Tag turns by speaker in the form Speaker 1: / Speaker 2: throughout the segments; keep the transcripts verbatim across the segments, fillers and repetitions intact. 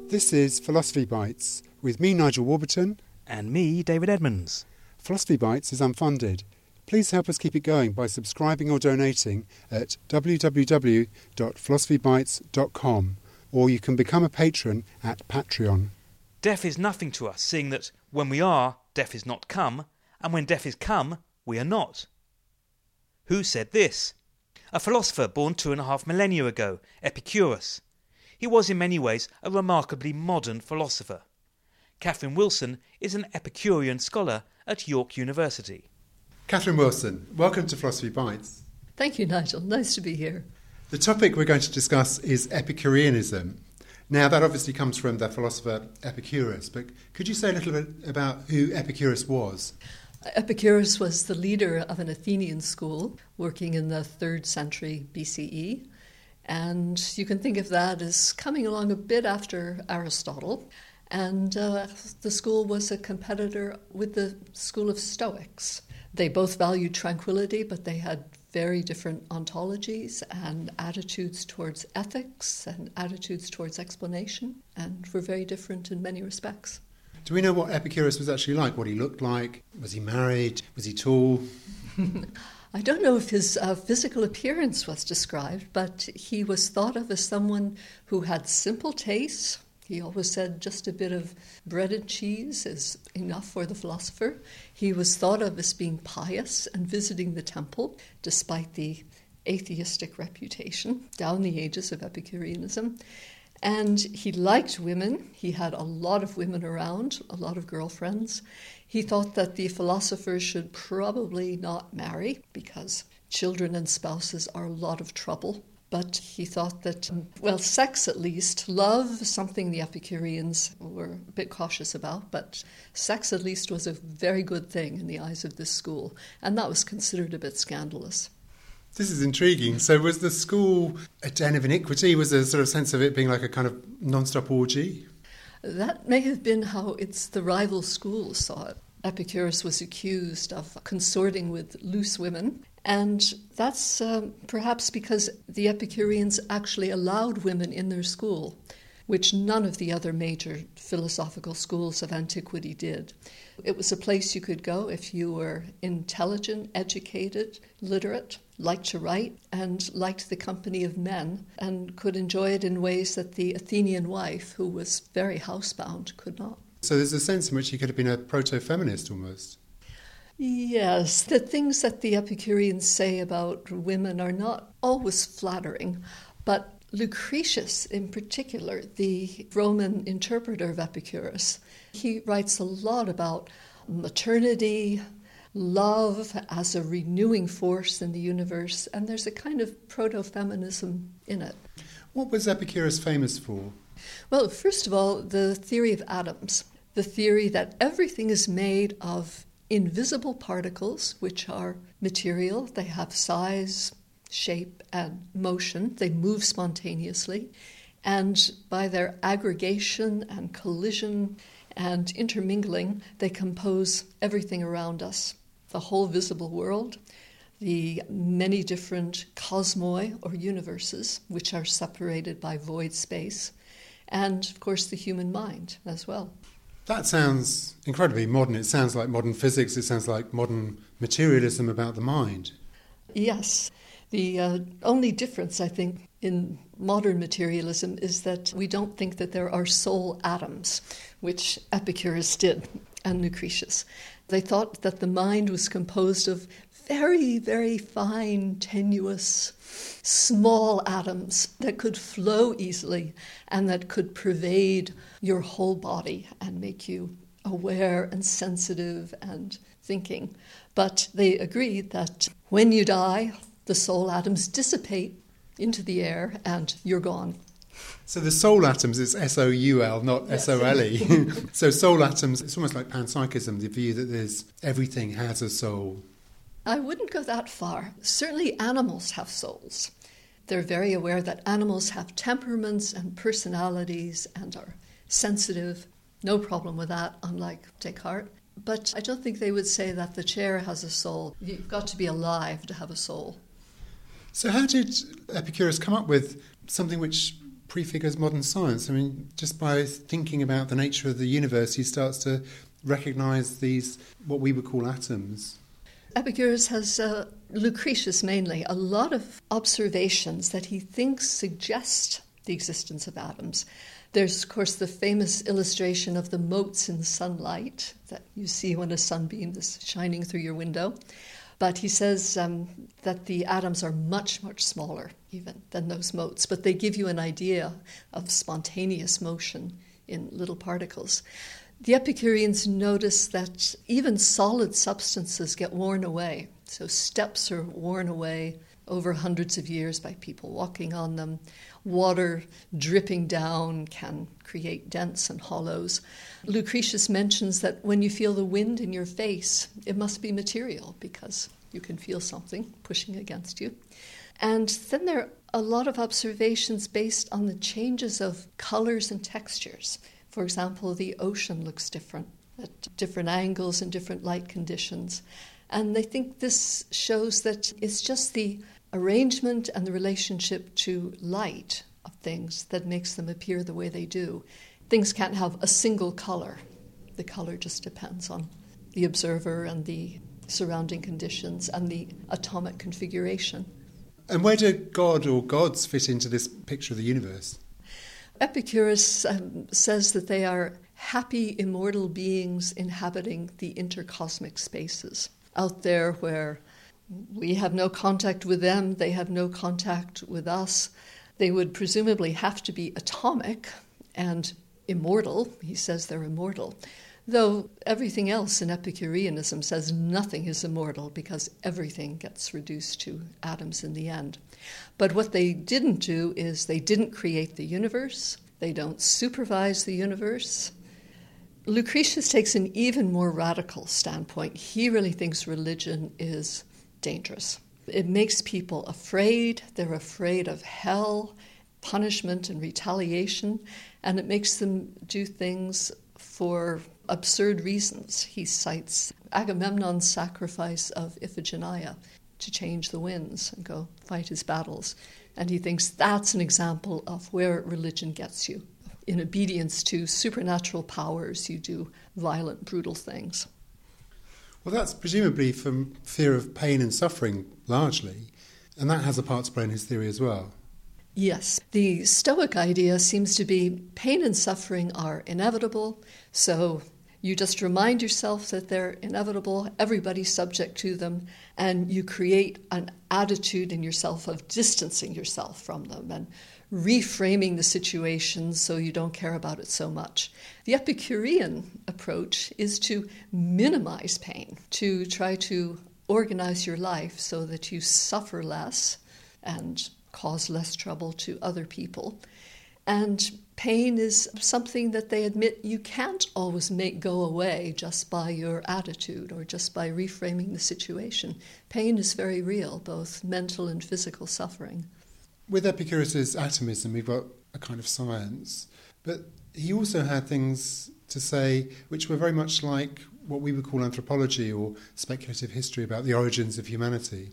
Speaker 1: This is Philosophy Bites with me, Nigel Warburton.
Speaker 2: And me, David Edmonds.
Speaker 1: Philosophy Bites is unfunded. Please help us keep it going by subscribing or donating at w w w dot philosophy bites dot com, or you can become a patron at Patreon.
Speaker 2: Death is nothing to us, seeing that when we are, death is not come, and when death is come, we are not. Who said this? A philosopher born two and a half millennia ago, Epicurus. He was in many ways a remarkably modern philosopher. Catherine Wilson is an Epicurean scholar at York University.
Speaker 1: Catherine Wilson, welcome to Philosophy Bites.
Speaker 3: Thank you, Nigel. Nice to be here.
Speaker 1: The topic we're going to discuss is Epicureanism. Now, that obviously comes from the philosopher Epicurus, but could you say a little bit about who Epicurus was?
Speaker 3: Epicurus was the leader of an Athenian school working in the third century B C E, and you can think of that as coming along a bit after Aristotle. And uh, the school was a competitor with the school of Stoics. They both valued tranquility, but they had very different ontologies and attitudes towards ethics and attitudes towards explanation, and were very different in many respects.
Speaker 1: Do we know what Epicurus was actually like, what he looked like? Was he married? Was he tall?
Speaker 3: I don't know if his uh, physical appearance was described, but he was thought of as someone who had simple tastes. He always said just a bit of bread and cheese is enough for the philosopher. He was thought of as being pious and visiting the temple, despite the atheistic reputation down the ages of Epicureanism. And he liked women. He had a lot of women around, a lot of girlfriends. He thought that the philosophers should probably not marry because children and spouses are a lot of trouble. But he thought that, well, sex at least, love, something the Epicureans were a bit cautious about, but sex at least was a very good thing in the eyes of this school, and that was considered a bit scandalous.
Speaker 1: This is intriguing. So was the school a den of iniquity? Was there a sort of sense of it being like a kind of non-stop orgy?
Speaker 3: That may have been how it's the rival schools saw it. Epicurus was accused of consorting with loose women, and that's um, perhaps because the Epicureans actually allowed women in their school, which none of the other major philosophical schools of antiquity did. It was a place you could go if you were intelligent, educated, literate, liked to write, and liked the company of men, and could enjoy it in ways that the Athenian wife, who was very housebound, could not.
Speaker 1: So there's a sense in which he could have been a proto-feminist almost.
Speaker 3: Yes, the things that the Epicureans say about women are not always flattering, but Lucretius in particular, the Roman interpreter of Epicurus, he writes a lot about maternity, love as a renewing force in the universe, and there's a kind of proto-feminism in it.
Speaker 1: What was Epicurus famous for?
Speaker 3: Well, first of all, the theory of atoms, the theory that everything is made of invisible particles, which are material. They have size, shape, and motion. They move spontaneously. And by their aggregation and collision and intermingling, they compose everything around us, the whole visible world, the many different cosmoi or universes, which are separated by void space, and, of course, the human mind as well.
Speaker 1: That sounds incredibly modern. It sounds like modern physics. It sounds like modern materialism about the mind.
Speaker 3: Yes. The uh, only difference, I think, in modern materialism is that we don't think that there are soul atoms, which Epicurus did, and Lucretius. They thought that the mind was composed of very, very fine, tenuous, small atoms that could flow easily and that could pervade your whole body and make you aware and sensitive and thinking. But they agreed that when you die, the soul atoms dissipate into the air and you're gone.
Speaker 1: So the soul atoms is S O U L, not
Speaker 3: Yes.
Speaker 1: S O L E. So soul atoms, it's almost like panpsychism, the view that there's everything has a soul.
Speaker 3: I wouldn't go that far. Certainly animals have souls. They're very aware that animals have temperaments and personalities and are sensitive. No problem with that, unlike Descartes. But I don't think they would say that the chair has a soul. You've got to be alive to have a soul.
Speaker 1: So how did Epicurus come up with something which prefigures modern science. I mean, just by thinking about the nature of the universe, he starts to recognise these, what we would call atoms.
Speaker 3: Epicurus has, uh, Lucretius mainly, a lot of observations that he thinks suggest the existence of atoms. There's, of course, the famous illustration of the motes in sunlight that you see when a sunbeam is shining through your window. But he says um, that the atoms are much, much smaller even than those motes, but they give you an idea of spontaneous motion in little particles. The Epicureans notice that even solid substances get worn away. So steps are worn away over hundreds of years by people walking on them. Water dripping down can create dents and hollows. Lucretius mentions that when you feel the wind in your face, it must be material because you can feel something pushing against you. And then there are a lot of observations based on the changes of colors and textures. For example, the ocean looks different at different angles and different light conditions. And they think this shows that it's just the arrangement and the relationship to light of things that makes them appear the way they do. Things can't have a single color. The color just depends on the observer and the surrounding conditions and the atomic configuration.
Speaker 1: And where do God or gods fit into this picture of the universe?
Speaker 3: Epicurus um, says that they are happy, immortal beings inhabiting the intercosmic spaces, out there where we have no contact with them, they have no contact with us. They would presumably have to be atomic and immortal. He says they're immortal, though everything else in Epicureanism says nothing is immortal because everything gets reduced to atoms in the end. But what they didn't do is they didn't create the universe. They don't supervise the universe. Lucretius takes an even more radical standpoint. He really thinks religion is dangerous. It makes people afraid. They're afraid of hell, punishment, and retaliation, and it makes them do things for absurd reasons. He cites Agamemnon's sacrifice of Iphigenia to change the winds and go fight his battles. And he thinks that's an example of where religion gets you. In obedience to supernatural powers, you do violent, brutal things.
Speaker 1: Well, that's presumably from fear of pain and suffering, largely, and that has a part to play in his theory as well.
Speaker 3: Yes, the Stoic idea seems to be pain and suffering are inevitable, so you just remind yourself that they're inevitable, everybody's subject to them, and you create an attitude in yourself of distancing yourself from them and reframing the situation so you don't care about it so much. The Epicurean approach is to minimize pain, to try to organize your life so that you suffer less and cause less trouble to other people. And pain is something that they admit you can't always make go away just by your attitude or just by reframing the situation. Pain is very real, both mental and physical suffering.
Speaker 1: With Epicurus' atomism, we've got a kind of science, but he also had things to say which were very much like what we would call anthropology or speculative history about the origins of humanity.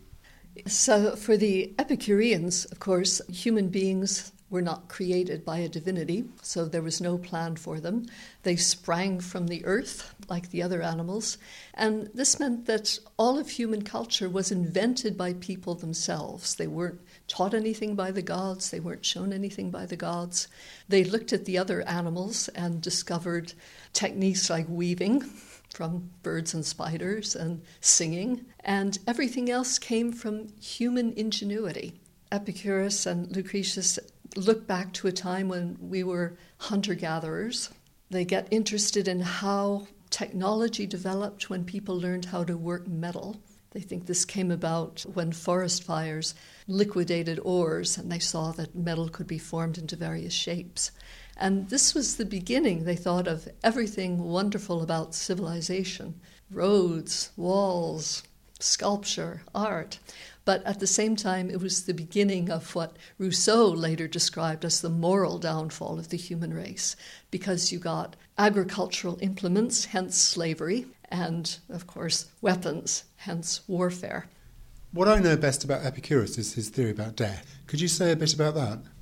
Speaker 3: So for the Epicureans, of course, human beings were not created by a divinity, so there was no plan for them. They sprang from the earth like the other animals, and this meant that all of human culture was invented by people themselves. They weren't taught anything by the gods, they weren't shown anything by the gods. They looked at the other animals and discovered techniques like weaving from birds and spiders and singing, and everything else came from human ingenuity. Epicurus and Lucretius look back to a time when we were hunter-gatherers. They get interested in how technology developed when people learned how to work metal. They think this came about when forest fires liquidated ores and they saw that metal could be formed into various shapes. And this was the beginning, they thought, of everything wonderful about civilization. Roads, walls, sculpture, art. But at the same time, it was the beginning of what Rousseau later described as the moral downfall of the human race, because you got agricultural implements, hence slavery, and, of course, weapons, hence warfare.
Speaker 1: What I know best about Epicurus is his theory about death. Could you say a bit about that?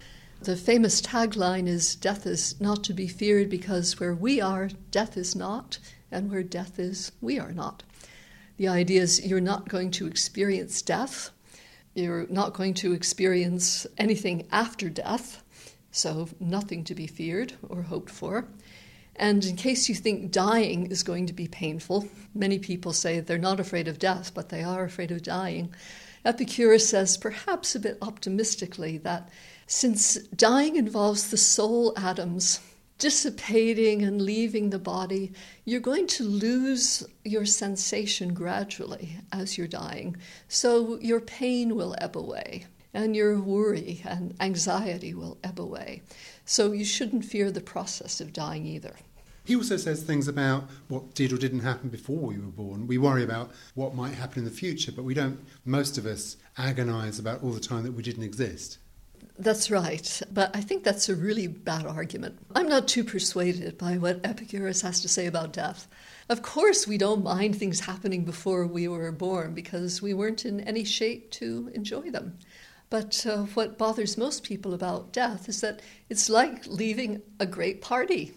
Speaker 3: The famous tagline is, "Death is not to be feared because where we are, death is not, and where death is, we are not." The idea is you're not going to experience death. You're not going to experience anything after death, so nothing to be feared or hoped for. And in case you think dying is going to be painful, many people say they're not afraid of death, but they are afraid of dying. Epicurus says, perhaps a bit optimistically, that since dying involves the soul atoms dissipating and leaving the body, you're going to lose your sensation gradually as you're dying. So your pain will ebb away, and your worry and anxiety will ebb away. So you shouldn't fear the process of dying either.
Speaker 1: He also says things about what did or didn't happen before we were born. We worry about what might happen in the future, but we don't, most of us, agonise about all the time that we didn't exist.
Speaker 3: That's right, but I think that's a really bad argument. I'm not too persuaded by what Epicurus has to say about death. Of course we don't mind things happening before we were born because we weren't in any shape to enjoy them. But uh, what bothers most people about death is that it's like leaving a great party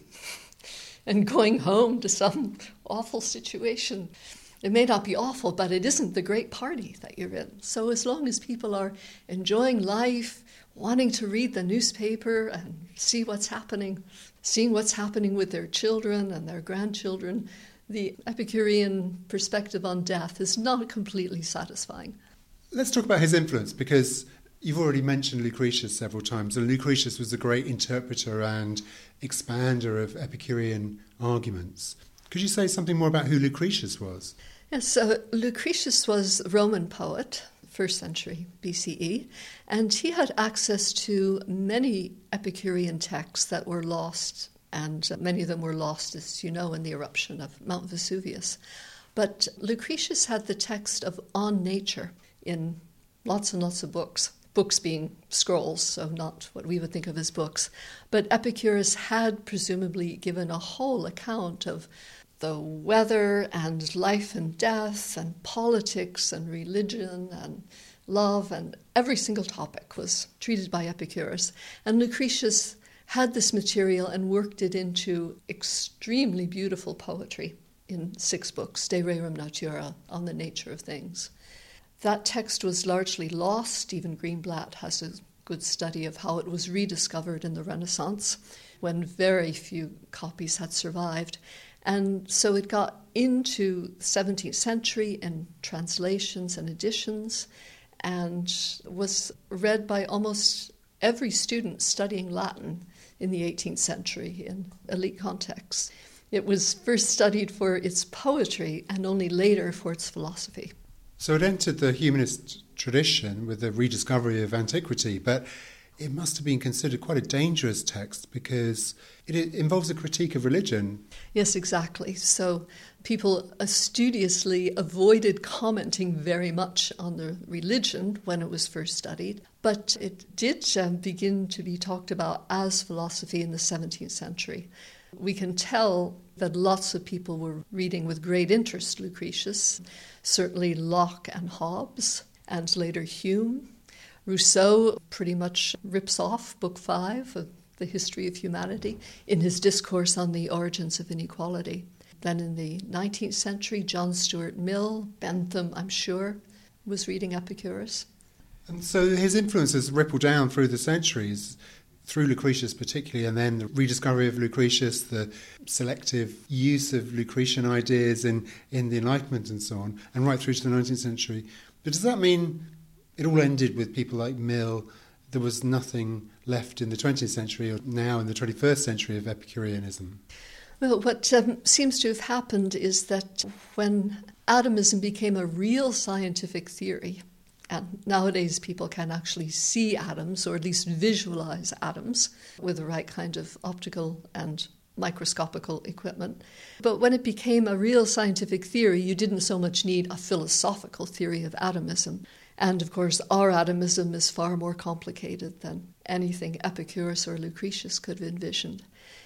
Speaker 3: and going home to some awful situation. It may not be awful, but it isn't the great party that you're in. So as long as people are enjoying life, wanting to read the newspaper and see what's happening, seeing what's happening with their children and their grandchildren, the Epicurean perspective on death is not completely satisfying.
Speaker 1: Let's talk about his influence, because you've already mentioned Lucretius several times, and Lucretius was a great interpreter and expander of Epicurean arguments. Could you say something more about who Lucretius was?
Speaker 3: Yes, so Lucretius was a Roman poet, first century B C E, and he had access to many Epicurean texts that were lost, and many of them were lost, as you know, in the eruption of Mount Vesuvius. But Lucretius had the text of On Nature in lots and lots of books, books being scrolls, so not what we would think of as books. But Epicurus had presumably given a whole account of the weather and life and death and politics and religion and love, and every single topic was treated by Epicurus. And Lucretius had this material and worked it into extremely beautiful poetry in six books, De Rerum Natura, on the nature of things. That text was largely lost. Stephen Greenblatt has a good study of how it was rediscovered in the Renaissance, when very few copies had survived. And so it got into the seventeenth century in translations and editions, and was read by almost every student studying Latin in the eighteenth century in elite contexts. It was first studied for its poetry and only later for its philosophy.
Speaker 1: So it entered the humanist tradition with the rediscovery of antiquity, but it must have been considered quite a dangerous text because it involves a critique of religion.
Speaker 3: Yes, exactly. So people studiously avoided commenting very much on the religion when it was first studied, but it did um, begin to be talked about as philosophy in the seventeenth century. We can tell that lots of people were reading with great interest Lucretius, certainly Locke and Hobbes, and later Hume. Rousseau pretty much rips off Book Five of The History of Humanity in his discourse on the origins of inequality. Then in the nineteenth century, John Stuart Mill, Bentham, I'm sure, was reading Epicurus.
Speaker 1: And so his influence has rippled down through the centuries, through Lucretius particularly, and then the rediscovery of Lucretius, the selective use of Lucretian ideas in, in the Enlightenment and so on, and right through to the nineteenth century. But does that mean it all ended with people like Mill? There was nothing left in the twentieth century or now in the twenty-first century of Epicureanism?
Speaker 3: Well, what um, seems to have happened is that when atomism became a real scientific theory, and nowadays people can actually see atoms, or at least visualize atoms, with the right kind of optical and microscopical equipment. But when it became a real scientific theory, you didn't so much need a philosophical theory of atomism. And of course, our atomism is far more complicated than anything Epicurus or Lucretius could have envisioned.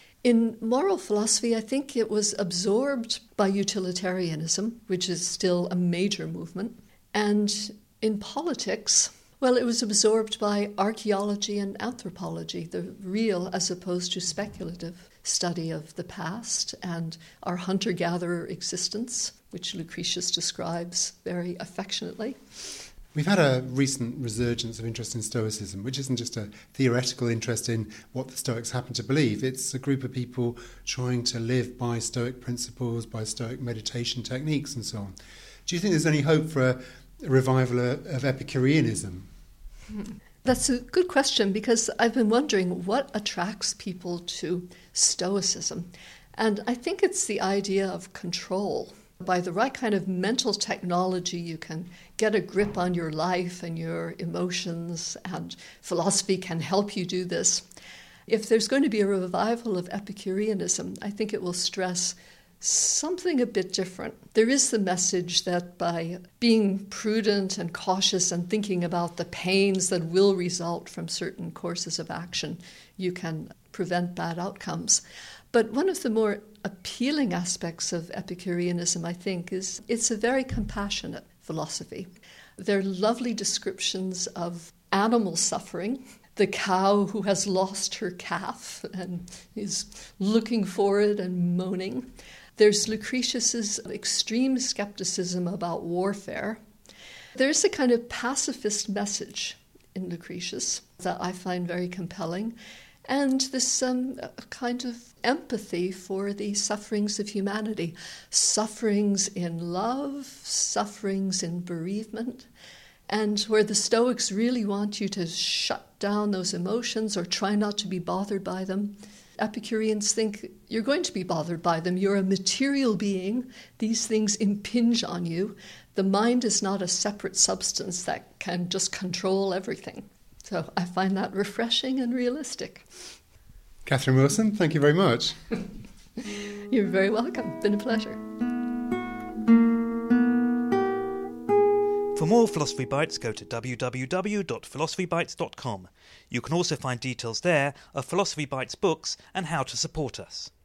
Speaker 3: In moral philosophy, I think it was absorbed by utilitarianism, which is still a major movement. And in politics, Well, it was absorbed by archaeology and anthropology, the real as opposed to speculative study of the past and our hunter-gatherer existence, which Lucretius describes very affectionately.
Speaker 1: We've had a recent resurgence of interest in Stoicism, which isn't just a theoretical interest in what the Stoics happen to believe. It's a group of people trying to live by Stoic principles, by Stoic meditation techniques and so on. Do you think there's any hope for a revival of Epicureanism?
Speaker 3: That's a good question, because I've been wondering what attracts people to Stoicism. And I think it's the idea of control. By the right kind of mental technology, you can get a grip on your life and your emotions, and philosophy can help you do this. If there's going to be a revival of Epicureanism, I think it will stress something a bit different. There is the message that by being prudent and cautious and thinking about the pains that will result from certain courses of action, you can prevent bad outcomes. But one of the more appealing aspects of Epicureanism, I think, is it's a very compassionate philosophy. There are lovely descriptions of animal suffering. The cow who has lost her calf and is looking for it and moaning. There's Lucretius's extreme skepticism about warfare. There's a kind of pacifist message in Lucretius that I find very compelling, and this um, kind of empathy for the sufferings of humanity, sufferings in love, sufferings in bereavement, and where the Stoics really want you to shut down those emotions or try not to be bothered by them. Epicureans think you're going to be bothered by them. You're a material being. These things impinge on you. The mind is not a separate substance that can just control everything. So I find that refreshing and realistic.
Speaker 1: Catherine Wilson, thank you very much.
Speaker 3: You're very welcome. Been a pleasure.
Speaker 2: For more Philosophy Bites, go to w w w dot philosophy bites dot com. You can also find details there of Philosophy Bites books and how to support us.